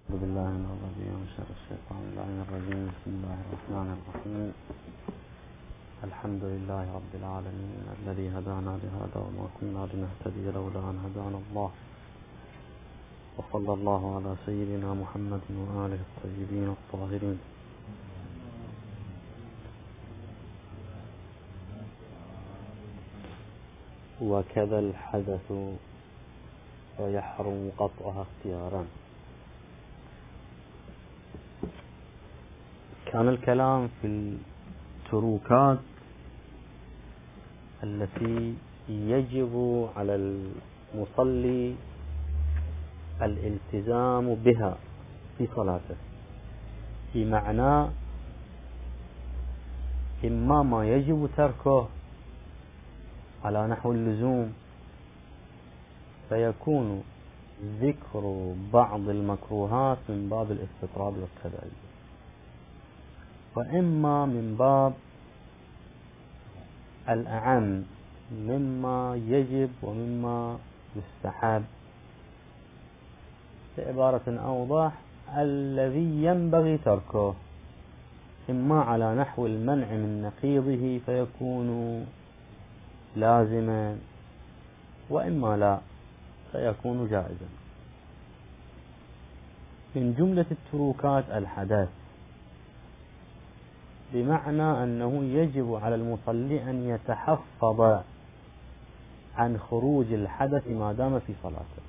أعوذ بالله من الرجيم من شر الشيطان اللعين الرجيم. بسم الله الرحمن الرحيم. الحمد لله رب العالمين الذي هدانا لهذا وما كنا لنهتدي لولا أن هدانا الله، وصلى الله على سيدنا محمد وآله الطيبين الطاهرين. وكذا الحدث فيحرم قطعها اختيارا. كان الكلام في التروكات التي يجب على المصلي الالتزام بها في صلاته، بمعنى إما ما يجب تركه على نحو اللزوم فيكون ذكر بعض المكروهات من باب الاستطراد والتبعيد، وإما من باب الأعم مما يجب ومما يستحب، بعبارة أوضح الذي ينبغي تركه إما على نحو المنع من نقيضه فيكون لازما، وإما لا فيكون جائزا. من جملة التروكات الحدث، بمعنى أنه يجب على المصلي أن يتحفظ عن خروج الحدث ما دام في صلاته.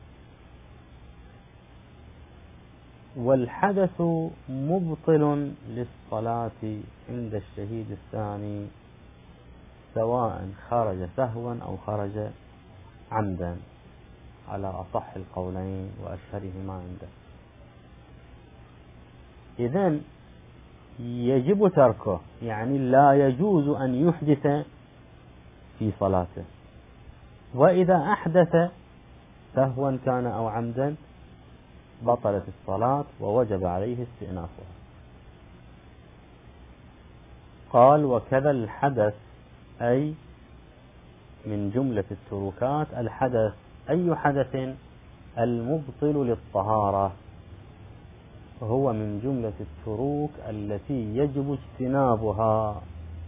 والحدث مبطل للصلاة عند الشهيد الثاني، سواء خرج سهوا أو خرج عمدا، على أصح القولين وأشهرهما عنده. إذن يجب تركه، يعني لا يجوز أن يحدث في صلاته، وإذا أحدث سهوا كان أو عمدا بطلت الصلاة ووجب عليه استئنافها. قال وكذا الحدث، أي من جملة التروكات الحدث. أي حدث؟ المبطل للطهارة، وهو من جملة التروك التي يجب اجتنابها.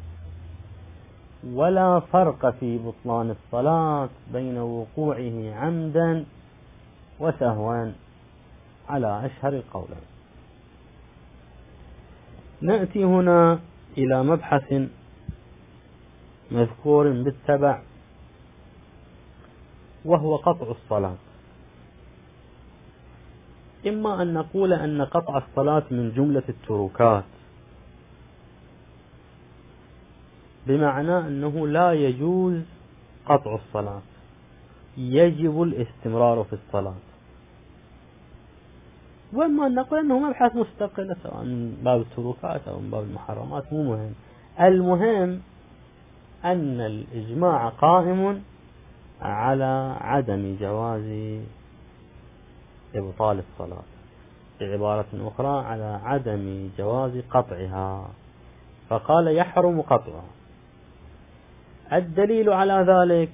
ولا فرق في بطلان الصلاة بين وقوعه عمدا وسهوا على أشهر القولين. نأتي هنا إلى مبحث مذكور بالتبع، وهو قطع الصلاة. إما أن نقول أن قطع الصلاة من جملة التروكات، بمعنى أنه لا يجوز قطع الصلاة، يجب الاستمرار في الصلاة. وإما أن نقول أنه مبحث مستقل، سواء من باب التروكات أو من باب المحرمات، مو مهم. المهم أن الإجماع قائم على عدم جواز إبطال الصلاة، بعبارة أخرى على عدم جواز قطعها، فقال يحرم قطعها. الدليل على ذلك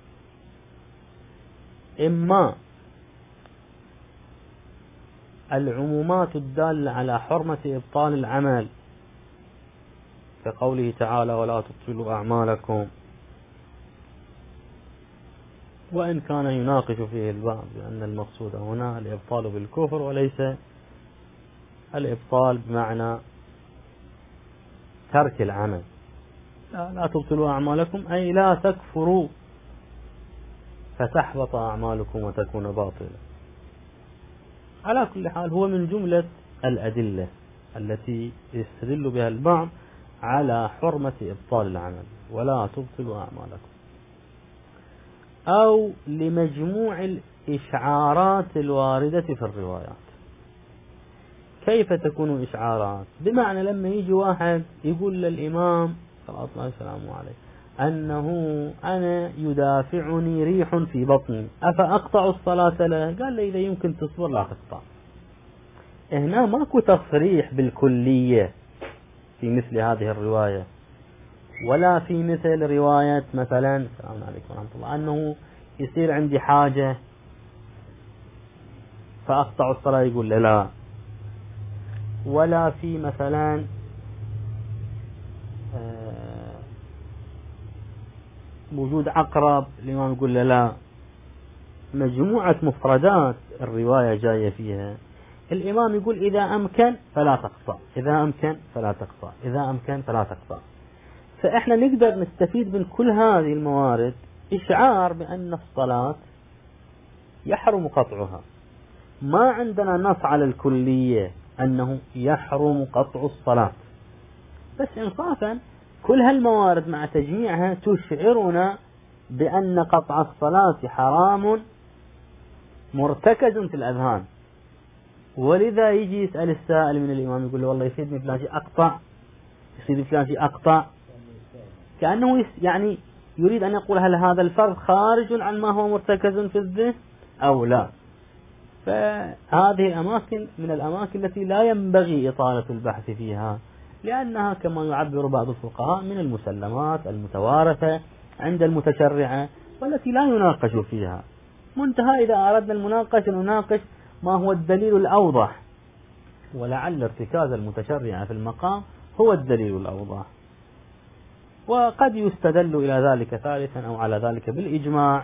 إما العمومات الدالة على حرمة إبطال العمل، كقوله تعالى ولا تبطلوا أعمالكم، وإن كان يناقش فيه البعض لأن المقصود هنا الإبطال بالكفر وليس الإبطال بمعنى ترك العمل. لا تبطلوا أعمالكم أي لا تكفروا فتحبط أعمالكم وتكون باطلة. على كل حال هو من جملة الأدلة التي يستدل بها البعض على حرمة إبطال العمل، ولا تبطلوا أعمالكم، أو لمجموع الإشعارات الواردة في الروايات. كيف تكون إشعارات؟ بمعنى لما يجي واحد يقول للإمام صلى الله عليه وسلم أنه أنا يدافعني ريح في بطني أفأقطع الصلاة له؟ قال له إذا يمكن تصبر لا تقطع. هنا ماكو تصريح بالكلية في مثل هذه الرواية، ولا في مثل رواية مثلا السلام عليكم ورحمة الله أنه يصير عندي حاجة فأقطع الصلاة يقول لا. ولا في مثلا وجود عقرب الإمام يقول لا. مجموعة مفردات الرواية جاية فيها، الإمام يقول إذا أمكن فلا تقطع، إذا أمكن فلا تقطع، إذا أمكن فلا تقطع. فإحنا نقدر نستفيد من كل هذه الموارد إشعار بأن الصلاة يحرم قطعها. ما عندنا نص على الكلية أنه يحرم قطع الصلاة، بس إنصافا كل هالموارد مع تجميعها تشعرنا بأن قطع الصلاة حرام مرتكز في الأذهان. ولذا يجي يسأل السائل من الإمام يقول له والله يفيدني فلان شيء أقطع، يفيدني فلان شيء أقطع، كأنه يعني يريد أن يقول هل هذا الفرض خارج عن ما هو مرتكز في الذهن أو لا. فهذه الأماكن من الأماكن التي لا ينبغي إطالة البحث فيها، لأنها كما يعبر بعض الفقهاء من المسلمات المتوارثة عند المتشرعة والتي لا يناقش فيها. منتهى إذا أردنا المناقشة نناقش ما هو الدليل الأوضح، ولعل ارتكاز المتشرعة في المقام هو الدليل الأوضح. وقد يستدل إلى ذلك ثالثا أو على ذلك بالإجماع،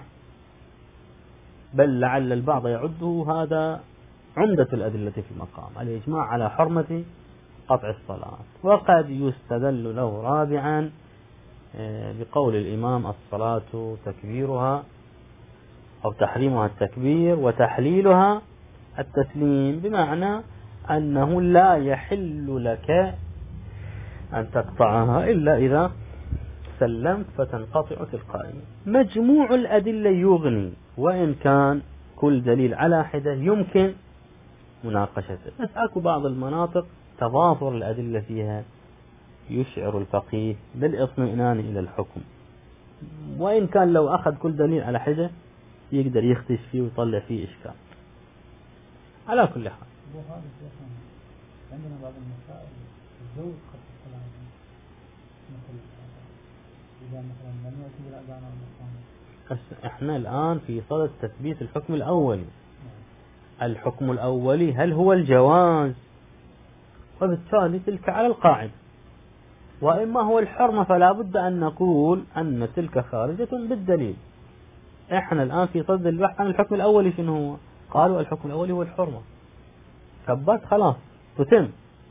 بل لعل البعض يعده هذا عمدة الأدلة في المقام، الإجماع على حرمة قطع الصلاة. وقد يستدل له رابعا بقول الإمام الصلاة تكبيرها أو تحريمها التكبير وتحليلها التسليم، بمعنى أنه لا يحل لك أن تقطعها إلا إذا سلمت فتنقطع تلقائيا. مجموع الأدلة يغني، وإن كان كل دليل على حدة يمكن مناقشته، بس أكو بعض المناطق تضافر الأدلة فيها يشعر الفقيه بالاطمئنان إلى الحكم، وإن كان لو أخذ كل دليل على حدة يقدر يختش فيه ويطلع فيه إشكال. على كل حال عندنا بعض المسائل الزوج قد تطلع مثل إذا مثلا لم يأتي بالأذان والإقامة. احنا الآن في صدد تثبيت الحكم الأولي. الحكم الأولي هل هو الجواز، وبالتالي تلك على القاعدة، وإما هو الحرمة فلا بد أن نقول أن تلك خارجة بالدليل. احنا الآن في صدد البحث عن الحكم الأولي شنو هو؟ قالوا الحكم الأولي هو الحرمة، ثبت خلاص تتم.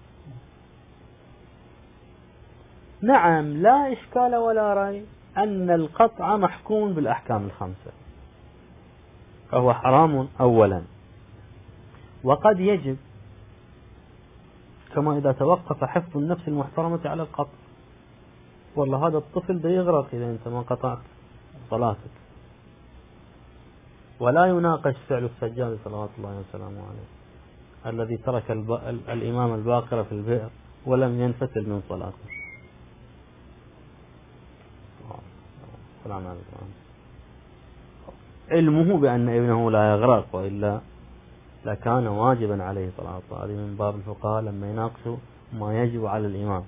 نعم لا إشكال ولا ريب أن القطع محكوم بالأحكام الخمسة، فهو حرام أولا، وقد يجب كما إذا توقف حفظ النفس المحترمة على القطع. والله هذا الطفل بيغرق إذا أنت ما قطعت صلاتك. ولا يناقش فعل السجاد صلوات الله وسلامه عليه الذي ترك الإمام الباقر في البئر ولم ينفتل من صلاته. علمه بأن ابنه لا يغرق، وإلا لكان واجبا عليه صلاة الله. هذه من باب الفقهاء لما يناقشوا ما يجب على الإمام.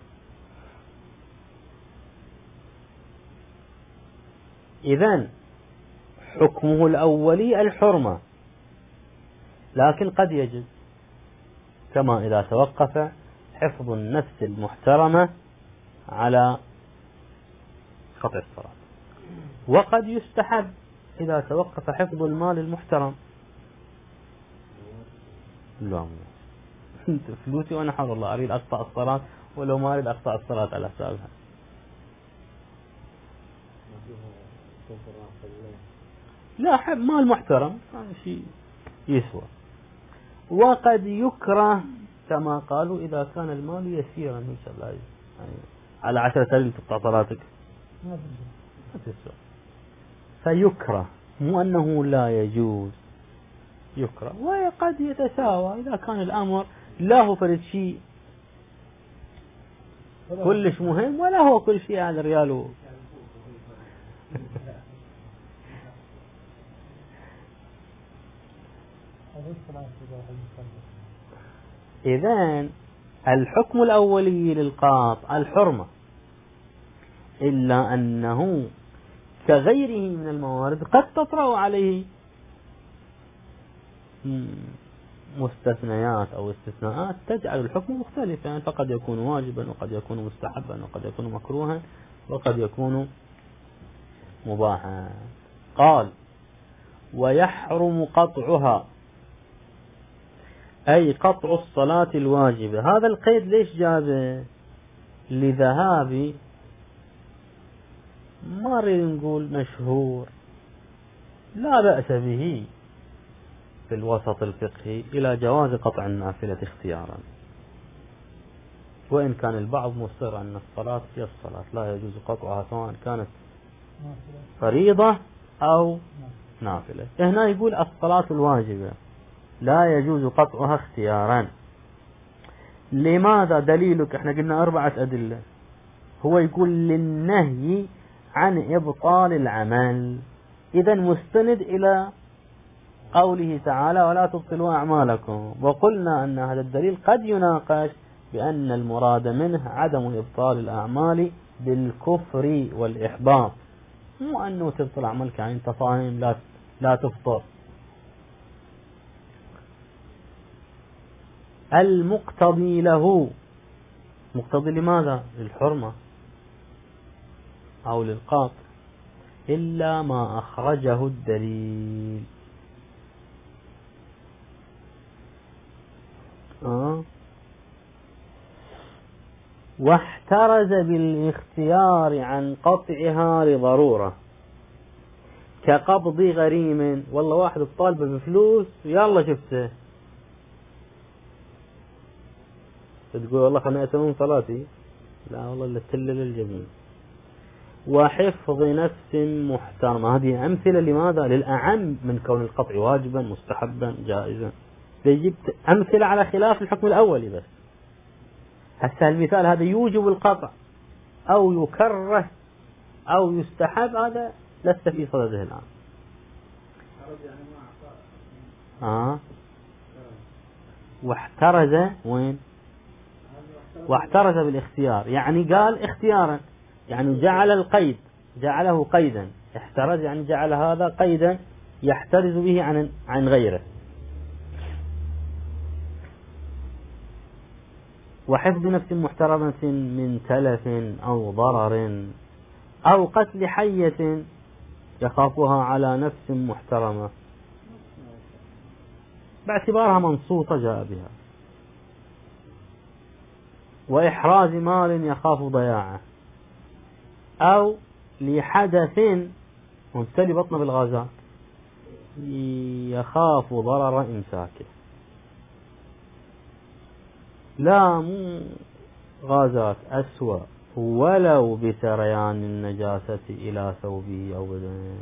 إذن حكمه الأولي الحرمة، لكن قد يجب كما إذا توقف حفظ النفس المحترمة على قطع الصلاة، وقد يستحب إذا توقف حفظ المال المحترم. لا فلوسي وأنا حر الله أريد أقطع الصلاة، ولو ما أريد أقطع الصلاة على حسابها. لا حب مال محترم هذا شيء يسوى. وقد يكره كما قالوا إذا كان المال يسيرا إن شاء الله، يعني على 10,000 تقطع صلاتك ما تسوى، فيكره، مو أنه لا يجوز، يكره. وقد يتساوى إذا كان الأمر لا هو فرد شيء كلش مهم ولا هو كل شيء هذا رياله. إذن الحكم الأولي للقاطع الحرمة، إلا أنه كغيره من الموارد قد تطرأ عليه مستثنيات أو استثناءات تجعل الحكم مختلفا، يعني فقد يكون واجبا وقد يكون مستحبا وقد يكون مكروها وقد يكون مباحا. قال ويحرم قطعها، أي قطع الصلاة الواجبة. هذا القيد ليش جابه؟ لذهاب، ما نريد نقول مشهور، لا بأس به في الوسط الفقهي، إلى جواز قطع النافلة اختيارا، وإن كان البعض مصر أن الصلاة هي الصلاة لا يجوز قطعها سواء كانت فريضة أو نافلة. هنا يقول الصلاة الواجبة لا يجوز قطعها اختيارا. لماذا؟ دليلك احنا قلنا 4 أدلة. هو يقول للنهي عن إبطال العمل، إذا مستند إلى قوله تعالى ولا تبطلوا أعمالكم، وقلنا أن هذا الدليل قد يناقش بأن المراد منه عدم إبطال الأعمال بالكفر والإحباط، مو أنه تبطل عملك يعني أنت صائم لا تفطر. المقتضي له، مقتضي لماذا؟ للحرمة أو للقاطع، إلا ما أخرجه الدليل. واحترز بالاختيار عن قطعها لضرورة، كقبض غريم. والله واحد الطالبة بفلوس يلا شفته تقول والله خلنا أتمم صلاتي، لا والله اللي تلل الجبين. وحفظ نفس محترمة، هذه أمثلة لماذا؟ للأعم من كون القطع واجبا مستحبا جائزا. جبت أمثلة على خلاف الحكم الأولي بس. هسه المثال هذا يوجب القطع أو يكره أو يستحب، هذا لست في صدده الآن. واحترز وين؟ واحترز بالاختيار، يعني قال اختيارا، يعني جعل القيد، جعله قيدا. احترز يعني جعل هذا قيدا يحترز به عن غيره. وحفظ نفس محترمة من تلف أو ضرر أو قتل حية يخافها على نفس محترمة باعتبارها منصوصة جاء بها. وإحراز مال يخاف ضياعه، أو لحدث ممتلي بطن بالغازات يخاف ضرر إمساكه. لا مو غازات، أسوأ، ولو بسريان النجاسة إلى ثوبه أو بدنه.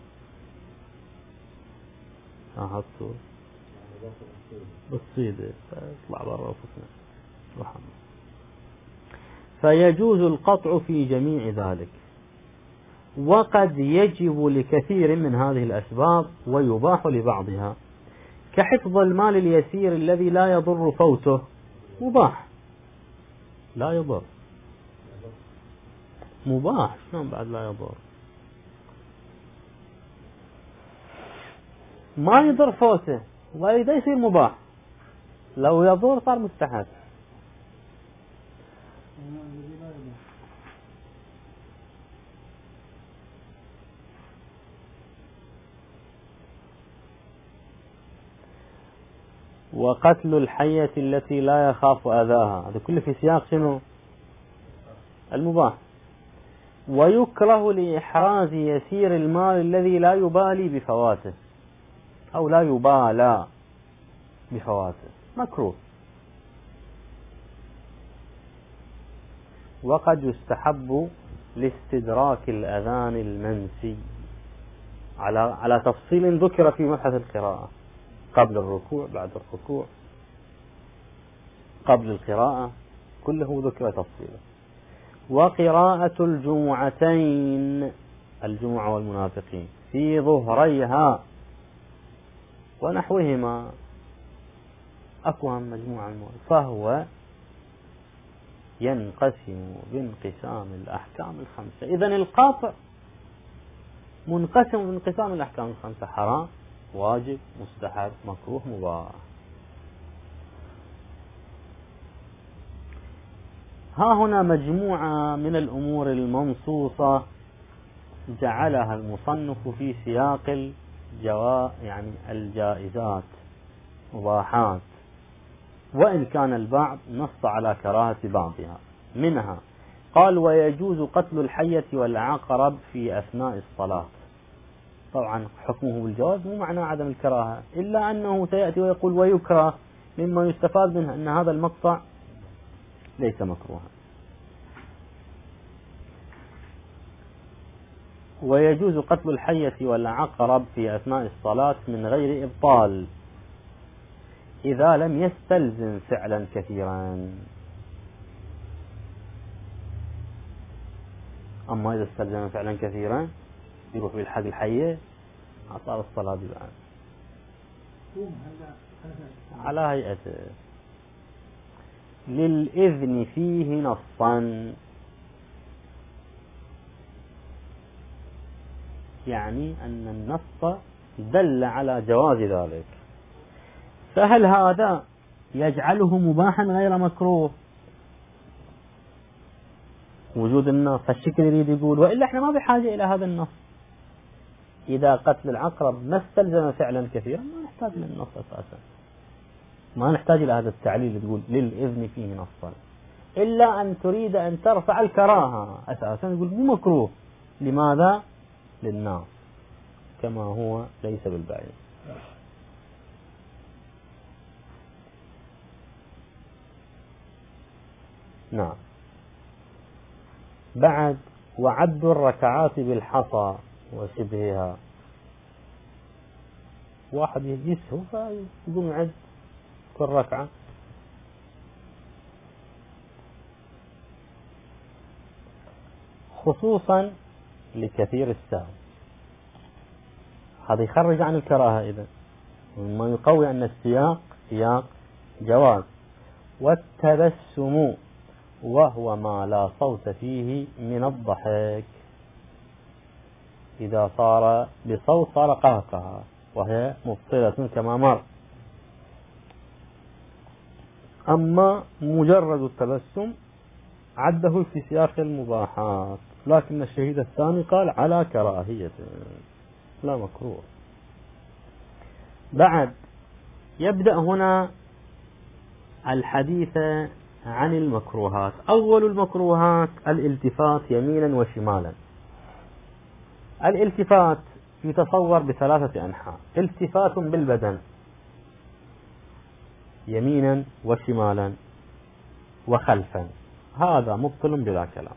أحطه بالصيدة اطلع برا وفكنا. فيجوز القطع في جميع ذلك، وقد يجب لكثير من هذه الأسباب ويباح لبعضها، كحفظ المال اليسير الذي لا يضر فوته، مباح لا يضر، مباح شلون بعد لا يضر؟ ما يضر فوته وإذا يصير مباح، لو يضر صار مستحب. وقتل الحية التي لا يخاف أذاها، هذا كله في سياق شنو؟ المباح. ويكره لإحراز يسير المال الذي لا يبالي بفواته أو لا يبالى بفواته، مكروه. وقد يستحب لاستدراك الأذان المنسي على تفصيل ذكر في مبحث القراءة، قبل الركوع، بعد الركوع، قبل القراءة، كله ذكر تفصيله. وقراءة الجمعتين، الجمعة والمنافقين، في ظهريها ونحوهما، أقوى من مجموعة فهو ينقسم بانقسام الأحكام الخمسة. إذن القاطع منقسم بانقسام الأحكام الخمسة: حرام، واجب، مستحب، مكروه، مباح. ها هنا مجموعة من الأمور المنصوصة جعلها المصنف في سياق يعني الجائزات مباحات، وإن كان البعض نص على كراهة بعضها. منها قال: ويجوز قتل الحية والعقرب في أثناء الصلاة. طبعا حكمه بالجواز مو معنى عدم الكراهة، إلا أنه سيأتي ويقول: ويكره، مما يستفاد منه أن هذا المقطع ليس مكروها. ويجوز قتل الحية والعقرب في أثناء الصلاة من غير إبطال إذا لم يستلزم فعلا كثيرا. أما إذا استلزم فعلا كثيرا يروح بالحق الحية أعطى الصلاة بعد على هيئته. للإذن فيه نصا، يعني أن النص دل على جواز ذلك. فهل هذا يجعله مباحا غير مكروه؟ وجود النص هالشكل يريد يقول، وإلا احنا ما بحاجة إلى هذا النص. إذا قتل العقرب ما استلزم فعلا كثيرا ما نحتاج للنص أساسا، ما نحتاج إلى هذا التعليل تقول للإذن فيه نصا، إلا أن تريد أن ترفع الكراهة أساسا يقول مو مكروه. لماذا؟ للناس، كما هو ليس بالبعيد. نعم. بعد: وعد الركعات بالحصى وشبهها. واحد يسهو فيقوم يعد كل ركعة. خصوصا لكثير السهو، هذا يخرج عن الكراهة إذن، مما يقوي أن السياق سياق جواز. والتبسم وهو ما لا صوت فيه من الضحك، إذا صار بصوت صار قهقه وهي مبطلة كما مر. أما مجرد التبسم عده في سياق المباحات، لكن الشهيد الثاني قال على كراهية لا مكروه. بعد يبدأ هنا الحديث عن المكروهات. أول المكروهات الالتفات يمينا وشمالا. الالتفات يتصور بثلاثة أنحاء: التفات بالبدن يمينا وشمالا وخلفا، هذا مبطل بلا كلام.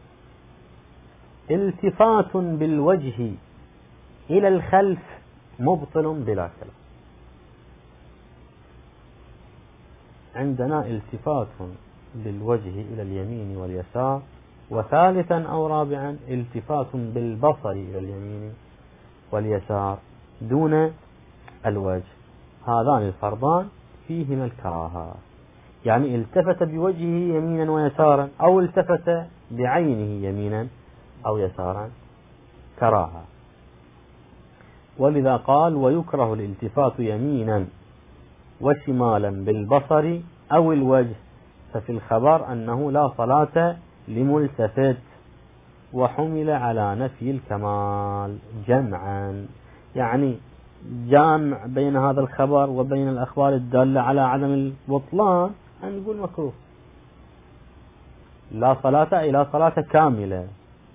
التفات بالوجه إلى الخلف مبطل بلا كلام. عندنا التفات بالوجه إلى اليمين واليسار، وثالثا أو رابعا التفات بالبصر إلى اليمين واليسار دون الوجه. هذان الفرضان فيهما الكراهة، يعني التفت بوجهه يمينا ويسارا أو التفت بعينه يمينا أو يسارا كراهة. ولذا قال: ويكره الالتفات يمينا وشمالا بالبصر أو الوجه، ففي الخبر أنه لا صلاة لملتفت، وحمل على نفي الكمال جمعا، يعني جامع بين هذا الخبر وبين الأخبار الدالة على عدم البطلان أن يقول مكروه. لا صلاة إلى صلاة كاملة.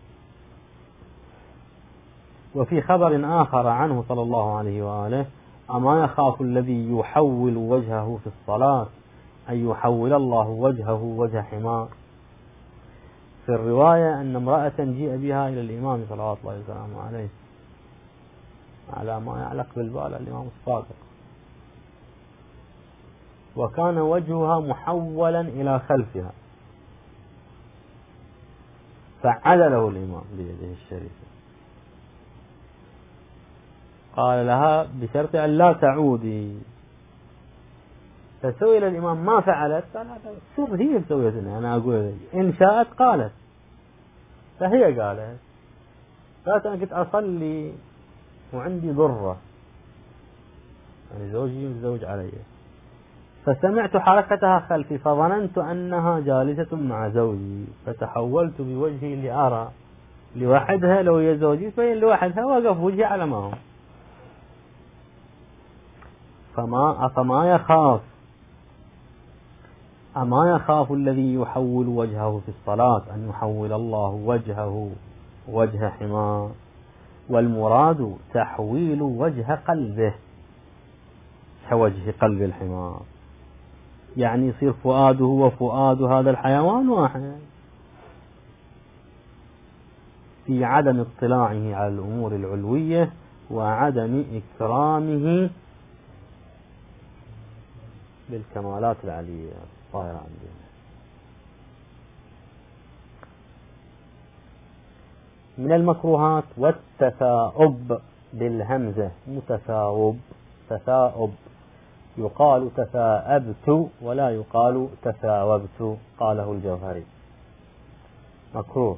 وفي خبر آخر عنه صلى الله عليه وآله: أما يخاف الذي يحول وجهه في الصلاة أن يحول الله وجهه وجه حمار. في الرواية أن امرأة جيء بها إلى الإمام صلى الله عليه وسلم عليه على ما يعلق بالبال الإمام الصادق، وكان وجهها محولا إلى خلفها، فعدله الإمام بيده الشريفة، قال لها بشرط أن لا تعودي. فسئل الإمام ما فعلت؟ قال سر هي سويتني، أنا أقول إن شاءت قالت، فهي قالت أنا كنت أصلي وعندي ضرة، يعني زوجي متزوج علي، فسمعت حركتها خلفي فظننت أنها جالسة مع زوجي فتحولت بوجهي لأرى لوحدها لو هي زوجي فين لوحدها وقف وجهي على ما هو. أما يخاف الذي يحول وجهه في الصلاة أن يحول الله وجهه وجه حمار، والمراد تحويل وجه قلبه كوجه قلب الحمار، يعني يصير فؤاده وفؤاد هذا الحيوان واحد في عدم اطلاعه على الأمور العلوية وعدم إكرامه بالكمالات العلية الظاهرة عندنا. من المكروهات والتثاؤب بالهمزة، متثاؤب تثاؤب، يقال تثاءبت ولا يقال تثاوبت، قاله الجوهري. مكروه.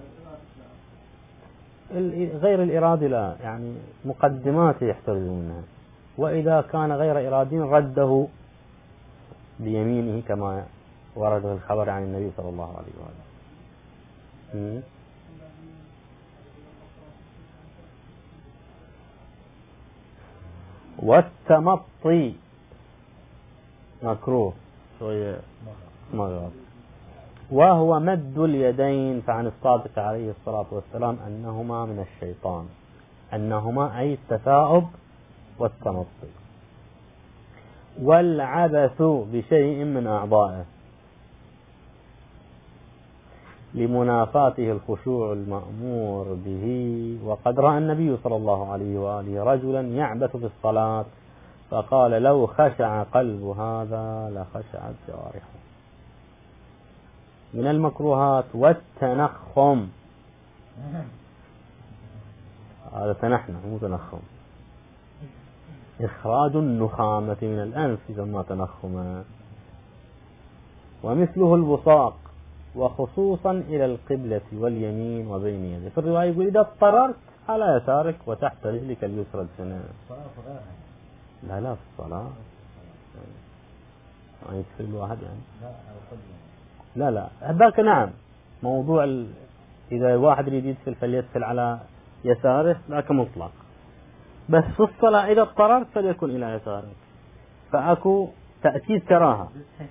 غير الإرادي لا، يعني مقدمات يحترزون منها، وإذا كان غير إرادي رده بيمينه كما ورد الخبر عن النبي صلى الله عليه وآله. والتمطي مكروه شوية مغرب، وهو مد اليدين، فعن الصادق عليه الصلاة والسلام أنهما من الشيطان، أنهما أي التثاؤب والتمطي. والعبث بشيء من أعضائه لمنافاته الخشوع المأمور به، وقد رأى النبي صلى الله عليه وآله رجلا يعبث في الصلاة فقال لو خشع قلب هذا لخشعت جوارحه. من المكروهات والتنخم، هذا تنحنح مو تنخم، إخراج النخامة من الأنف يسمى تنخما. ومثله البصاق، وخصوصا إلى القبلة واليمين وبين يديك. في الرواية يقول إذا اضطررت على يسارك وتحت رجلك اليسرى الجنان. لا في الصلاة ما يكفي الواحد يعني. لا هذاك نعم موضوع إذا واحد يريد يدخل فليدخل على يساره ذاك مطلق، بس في الصلاة إذا اضطررت فليكن إلى يسارك، فأكو تأكيد كراهة.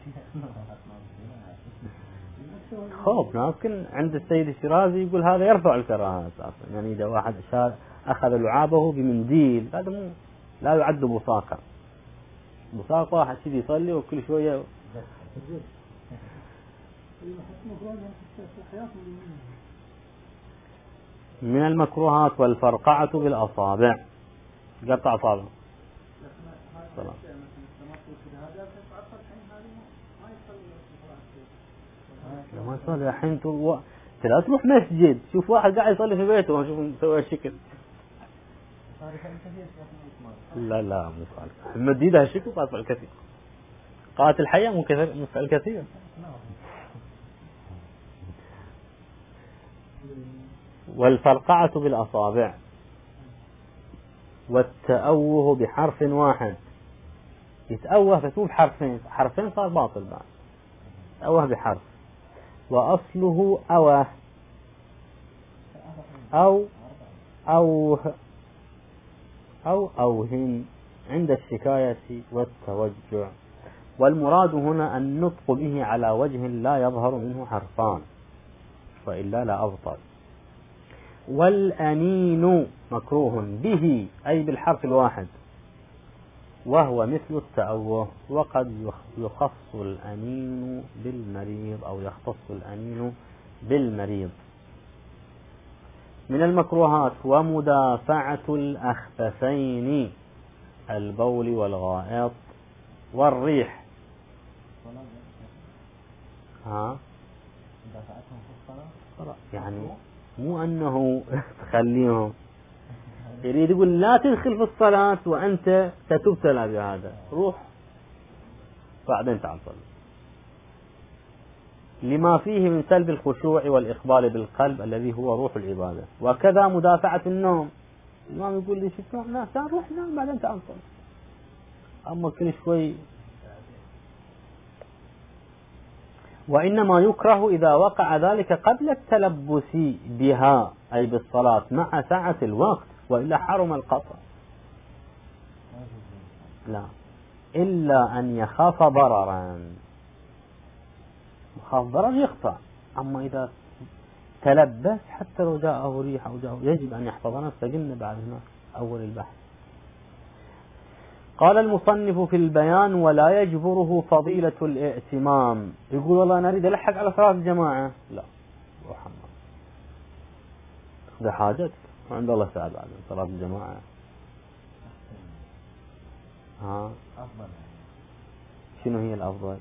خوف لكن عند السيد الشيرازي يقول هذا يرفع الكراهة أساسا، يعني إذا واحد أخذ لعابه بمنديل هذا مو لا يعد بصاقا. بصاق واحد كذي يصلي وكل شوية. من المكروهات والفرقعة بالأصابع، قطع أصابع. ما يصلي الحين ترى تروح مسجد شوف واحد قاعد يصلي في بيته وشوف مسوي الشكل. لا مو فعل مديدها الشكل قاطع الكثير، قاتل الحياة مو كثير مفعل كثير. والفرقعة بالأصابع، والتأوه بحرف واحد، يتأوه فتوب حرفين صار باطل بعد. تأوه بحرف، وأصله أوه أو أوهن عند الشكاية والتوجع، والمراد هنا النطق به على وجه لا يظهر منه حرفان وإلا لا أبطل. والأنين مكروه به أي بالحرف الواحد، وهو مثل التأوه، وقد يخص الأنين بالمريض أو يختص الأنين بالمريض. من المكروهات ومدافعة الأخففين، البول والغائط والريح. يعني مو أنه تخليهم، يريد يقول لا تدخل في الصلاة وأنت ستبتلى بهذا، روح بعدين تعال صلي، لما فيه من سلب الخشوع والإقبال بالقلب الذي هو روح العبادة. وكذا مدافعة النوم، الإمام يقول لي شوف لا روح نام بعدين تعال صلي، أما كل شوي وإنما يكره إذا وقع ذلك قبل التلبس بها أي بالصلاة مع سعة الوقت، وإلا حرم القطع. لا، إلا أن يخاف ضررا، يخاف ضرر يقطع. أما إذا تلبس حتى لو جاءه ريح أو جاءه يجب أن يحفظ نفسه، قلنا بعد هنا أول البحث. قال المصنف في البيان: ولا يجبره فضيلة الائتمام. يقول والله أنا أريد ألحق على صلاة الجماعة، لا روح حمام، بحاجتك عند الله تعالى بعد صلاة الجماعة. أفضل. شنو هي الأفضل؟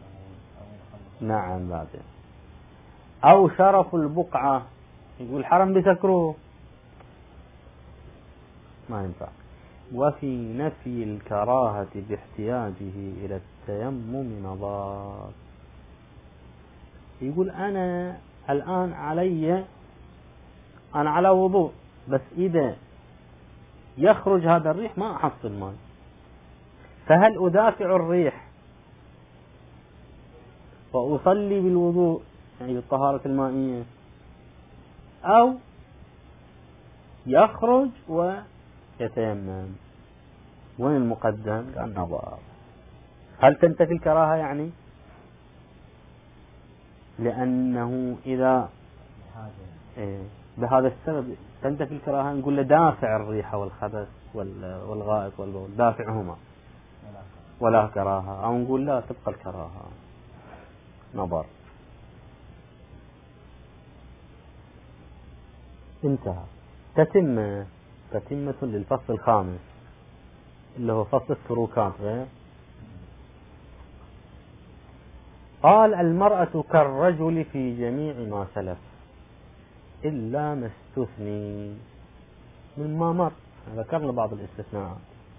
نعم بعدين. أو شرف البقعة، يقول حرم بسكروه، ما ينفع. وفي نفي الكراهة باحتياجه إلى التيمم نظار. يقول أنا الآن أنا على وضوء، بس إذا يخرج هذا الريح ما أحصل ماء، فهل أدافع الريح وأصلي بالوضوء يعني بالطهارة المائية، أو يخرج ويتيمم؟ وين المقدم؟ قال نظر. هل تنتفي الكراهة يعني؟ لأنه إذا بهذا السبب تنتفي الكراهة، نقول له دافع الريح والخبث والغائط والبول، دافعهما ولا كراهة، أو نقول لا تبقى الكراهة. نظر. انتهى. تتمة للفصل الخامس اللي هو فصل التروكات غير. قال: المرأة كالرجل في جميع ما سلف إلا ما استثني مما مر، ذكرنا بعض الاستثناءات.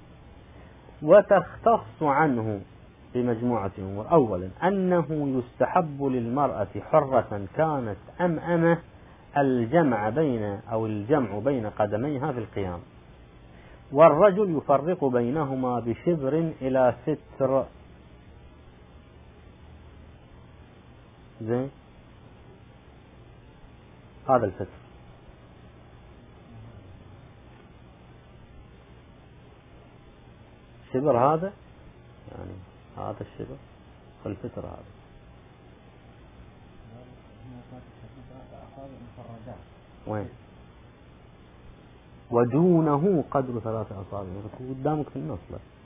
وتختص عنه بمجموعة أمور. أولا أنه يستحب للمرأة حرة كانت أم أمه الجمع بين قدميها في القيام، والرجل يفرق بينهما بشبر إلى ستر. زين، هذا الستر. شبر هذا يعني هذا الشبر والستر هذا. وين؟ ودونه قدر 3 أصابع، قدامك في النص.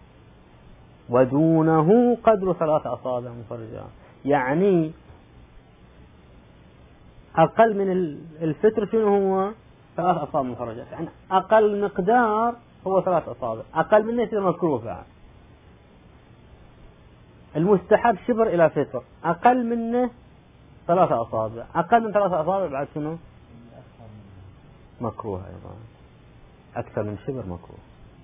ودونه قدر 3 أصابع مفرجات، يعني أقل من الستر شنو هو؟ 3 أصابع مفرجات، يعني أقل مقدار هو 3 أصابع، أقل منه يصير مكروه بعد. المستحب شبر إلى ستر، أقل منه 3 أصابع، أقل من 3 أصابع بعد شنو؟ مكروه أيضا، أكثر من شبر مكروه.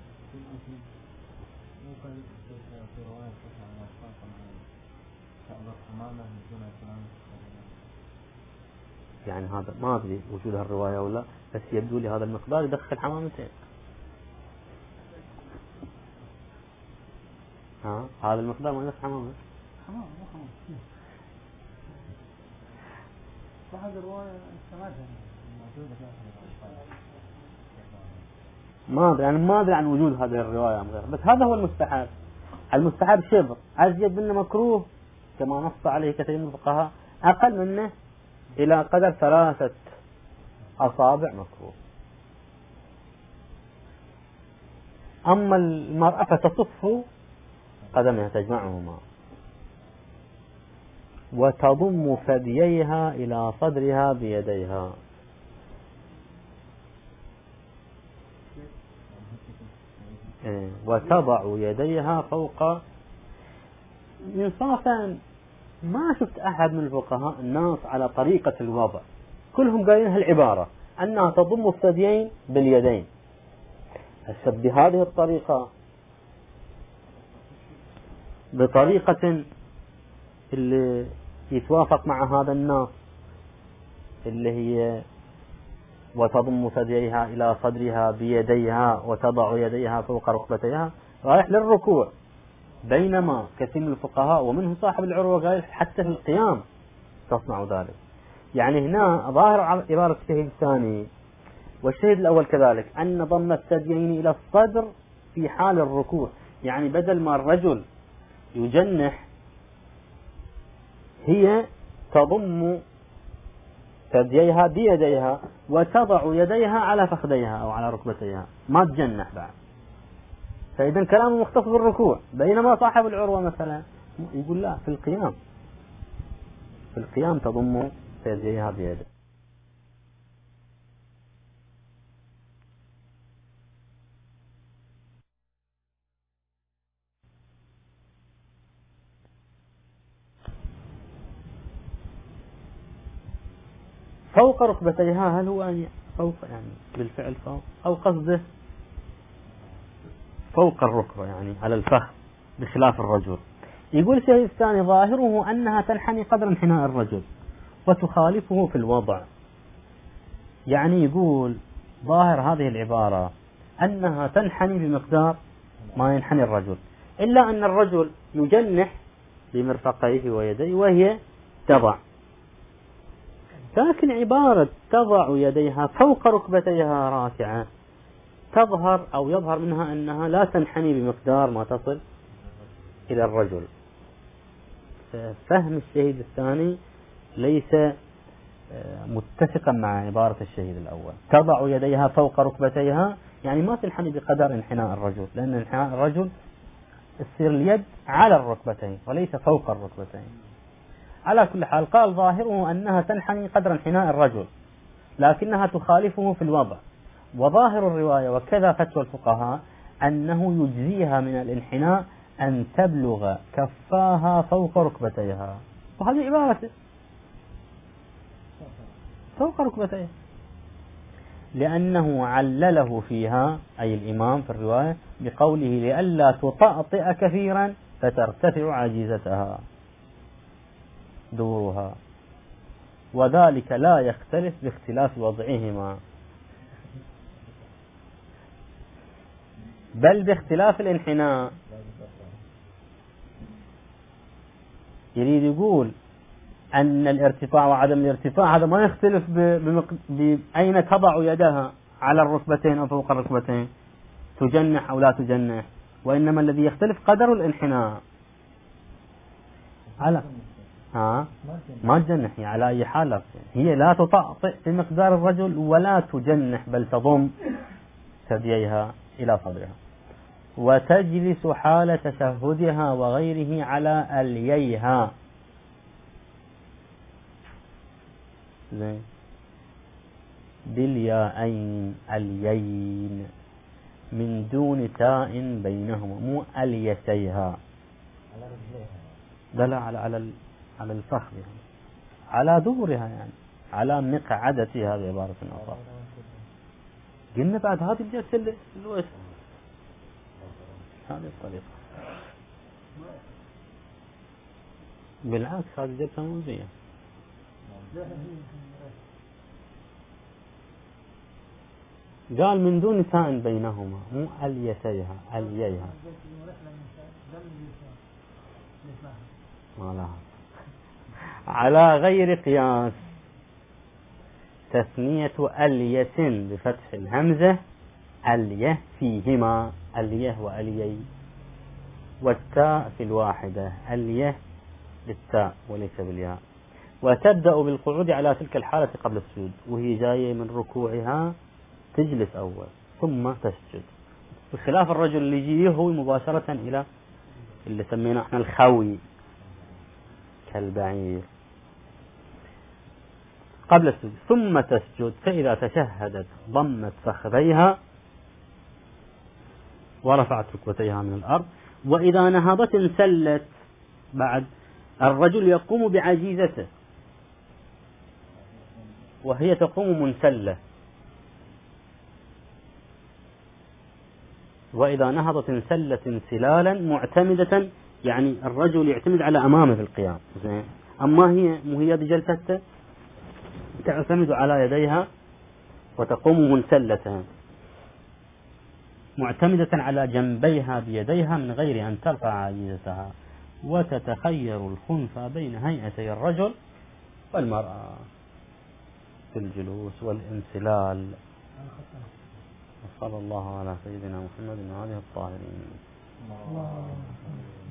يعني هذا ما أدري وجود هالرواية ولا، بس يبدو لي هذا المقدار يدخل حمامتين. هذا المقدار ما يدخل حمامة. هذه الرواية ما أدري عن وجود هذه الرواية، بس هذا هو المستحب. المستحب شبر، أزيد منه مكروه كما نص عليه كثير من الفقهاء، أقل منه إلى قدر 3 أصابع مكروه. أما المرأة فتصف قدمها تجمعهما، وتضم ثدييها إلى صدرها بيديها. وتضع يديها فوق. إنصافا ما شفت أحد من الفقهاء الناس على طريقة الوضع، كلهم قايلين هالعبارة أنها تضم الثديين باليدين. بهذه الطريقة، بطريقة اللي يتوافق مع هذا النص اللي هي وتضم ثدييها إلى صدرها بيديها وتضع يديها فوق ركبتيها، رايح للركوع. بينما كثير من الفقهاء ومنهم صاحب العروة قال حتى في القيام تصنع ذلك. يعني هنا ظاهر عبارة الشهيد الثاني والشهيد الأول كذلك أن ضم الثديين إلى الصدر في حال الركوع، يعني بدل ما الرجل يجنح هي تضم ثدييها بيديها وتضع يديها على فخذيها أو على ركبتيها، ما تجنح بعد. فإذا كلامه مختص بالركوع، بينما صاحب العروة مثلا يقول لا، في القيام تضم ثدييها بيدها. فوق ركبتيها، هل هو أن فوق يعني بالفعل فوق أو قصده فوق الركبة يعني على الفخذ بخلاف الرجل؟ يقول الشيء الثاني ظاهره أنها تنحني قدر انحناء الرجل وتخالفه في الوضع. يعني يقول ظاهر هذه العبارة أنها تنحني بمقدار ما ينحني الرجل، إلا أن الرجل يجنح بمرفقيه ويديه وهي تضع. لكن عبارة تضع يديها فوق ركبتيها راكعة تظهر أو يظهر منها أنها لا تنحني بمقدار ما تصل إلى الرجل. فهم الشهيد الثاني ليس متفقا مع عبارة الشهيد الأول. تضع يديها فوق ركبتيها يعني ما تنحني بقدر انحناء الرجل، لأن انحناء الرجل تصير اليد على الركبتين وليس فوق الركبتين. على كل حال قال ظاهره أنها تنحني قدر انحناء الرجل لكنها تخالفه في الوضع. وظاهر الرواية وكذا فتوى الفقهاء أنه يجزيها من الانحناء أن تبلغ كفاها فوق ركبتيها، وهذه عبارته فوق ركبتيها، لأنه علله فيها أي الإمام في الرواية بقوله لئلا تطأطئ كثيرا فترتفع عجيزتها دورها، وذلك لا يختلف باختلاف وضعهما بل باختلاف الانحناء. يريد يقول أن الارتفاع وعدم الارتفاع هذا ما يختلف بأين تضع يدها، على الركبتين أو فوق الركبتين، تجنح أو لا تجنح، وإنما الذي يختلف قدر الانحناء. على ما تجنح على أي حال، هي لا تطأطئ بمقدار الرجل ولا تجنح بل تضم ثدييها إلى صدرها، وتجلس حال تشهدها وغيره على ألييها بالياءين اليين من دون تاء بينهما، مو أليتيها، لا على الفخذ يعني. على دورها يعني على مقعدتها بعبارة أخرى. قلنا بعد هذه الجلسة الوسط هذه الطريقة، بالعكس هذه الجلسة موزية. قال من دون تاء بينهما، مو أليتيها ألييها، ما لها. على غير قياس تثنية ألية بفتح الهمزة ألية فيهما، ألية وأليي، والتاء في الواحدة ألية بالتاء وليس بالياء. وتبدأ بالقعود على تلك الحالة قبل السجود، وهي جاية من ركوعها تجلس أول ثم تسجد، بخلاف الرجل اللي يجي يهوي مباشرة إلى اللي سميناه احنا الخوي كالبعير قبل السجود، ثم تسجد. فإذا تشهدت ضمت فخذيها ورفعت ركبتيها من الأرض، وإذا نهضت انسلت. بعد الرجل يقوم بعجيزته وهي تقوم منسلة، وإذا نهضت انسلت انسلالا معتمدة، يعني الرجل يعتمد على أمامه في القيام، أما هي بجلسته تعتمد على يديها وتقوم منسلة معتمدة على جنبيها بيديها من غير أن ترفع عجيزتها، وتتخير الخنثى بين هيئتي الرجل والمرأة في الجلوس والانسلال. وصلى الله على سيدنا محمد وآله الطاهرين.